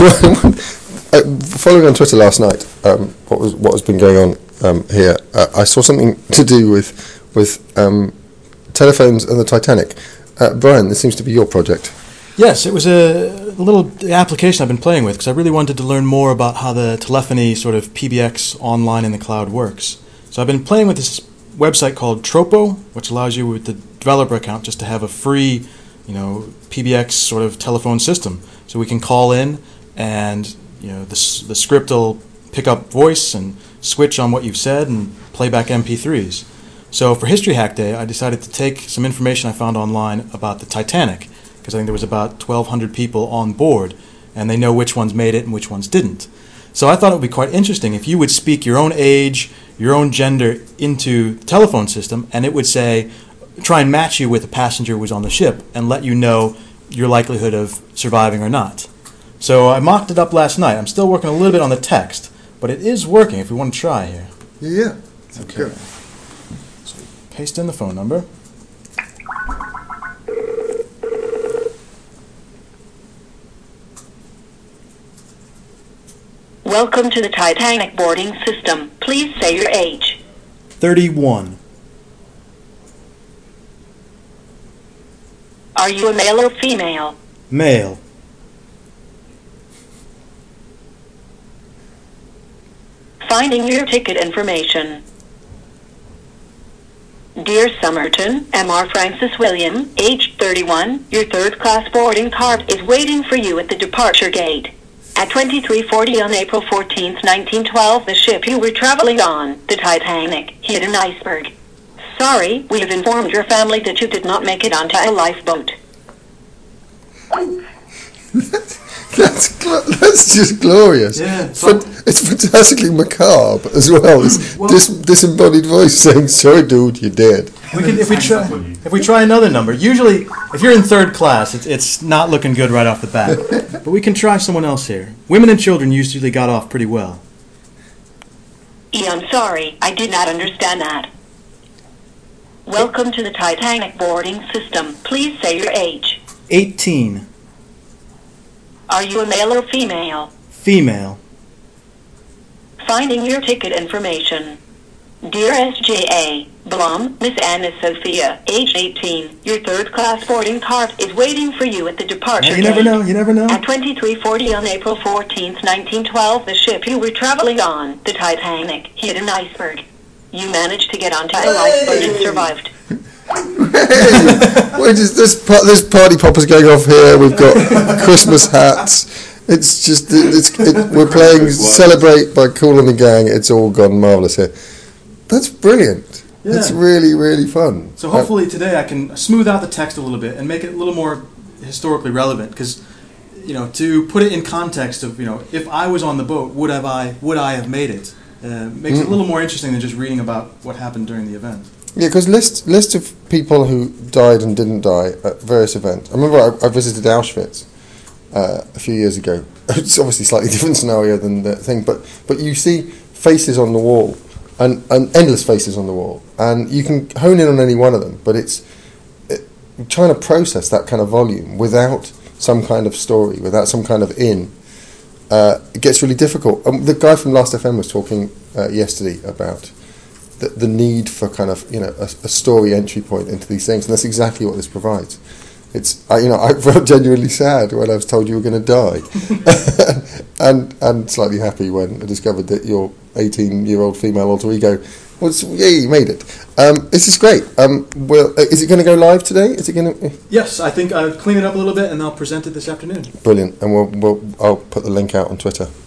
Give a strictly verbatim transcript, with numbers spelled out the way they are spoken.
uh, following on Twitter last night, um, what was what has been going on um, here? Uh, I saw something to do with with um, telephones and the Titanic. Uh, Brian, this seems to be your project. Yes, it was a little application I've been playing with because I really wanted to learn more about how the telephony sort of P B X online in the cloud works. So I've been playing with this website called Tropo, which allows you with the developer account just to have a free, you know, P B X sort of telephone system. So we can call in and, you know, the, the script will pick up voice and switch on what you've said and play back M P threes. So for History Hack Day, I decided to take some information I found online about the Titanic, because I think there was about twelve hundred people on board, and they know which ones made it and which ones didn't. So I thought it would be quite interesting if you would speak your own age, your own gender into the telephone system, and it would say, try and match you with a passenger who was on the ship and let you know your likelihood of surviving or not. So I mocked it up last night. I'm still working a little bit on the text, but it is working if we want to try here. Yeah. Okay. So paste in the phone number. Welcome to the Titanic boarding system. Please say your age. thirty-one. Are you a male or female? Male. Finding your ticket information. Dear Somerton, M R Francis William, age thirty-one, your third class boarding card is waiting for you at the departure gate. At twenty-three forty on April fourteenth, nineteen twelve, the ship you were traveling on, the Titanic, hit an iceberg. Sorry, we have informed your family that you did not make it onto a lifeboat. That's gl- that's just glorious. Yeah, It's, so- fan- it's fantastically macabre as well. It's Well- dis- disembodied voice saying, "Sorry, dude, you're dead." We can, if we try, if we try another number. Usually, if you're in third class, it's it's not looking good right off the bat. But we can try someone else here. Women and children usually got off pretty well. E, I'm sorry, I did not understand that. Welcome to the Titanic boarding system. Please say your age. eighteen. Are you a male or female? Female. Finding your ticket information. Dear S J A, Blum, Miss Anna Sophia, age eighteen, your third class boarding card is waiting for you at the departure You gate. never know. You never know. At twenty-three forty on April fourteenth, nineteen twelve, the ship you were traveling on, the Titanic, hit an iceberg. You managed to get onto a lifeboat and survived. Hey, we're just, this, pa- this party popper's going off here. We've got Christmas hats. It's just, it's, it, we're playing Celebrate by Kool and the Gang. It's all gone marvellous here. That's brilliant. Yeah. It's really, really fun. So hopefully today I can smooth out the text a little bit and make it a little more historically relevant, because, you know, to put it in context of, you know, if I was on the boat, would have I would I have made it? Uh, makes Mm. it a little more interesting than just reading about what happened during the event. Yeah, because list list of people who died and didn't die at various events. I remember I, I visited Auschwitz uh, a few years ago. It's obviously a slightly different scenario than the thing, but but you see faces on the wall, and, and endless faces on the wall, and you can hone in on any one of them. But it's it, trying to process that kind of volume without some kind of story, without some kind of in. Uh, it gets really difficult. Um, the guy from Last F M was talking uh, yesterday about the, the need for kind of, you know, a, a story entry point into these things, and that's exactly what this provides. It's I, you know I felt genuinely sad when I was told you were going to die, and and slightly happy when I discovered that your eighteen-year-old female alter ego was yeah you made it. Um, this is great. Um, well, is it going to go live today? Is it going to? Yes, I think I'll clean it up a little bit and I'll present it this afternoon. Brilliant, and we'll, we'll I'll put the link out on Twitter.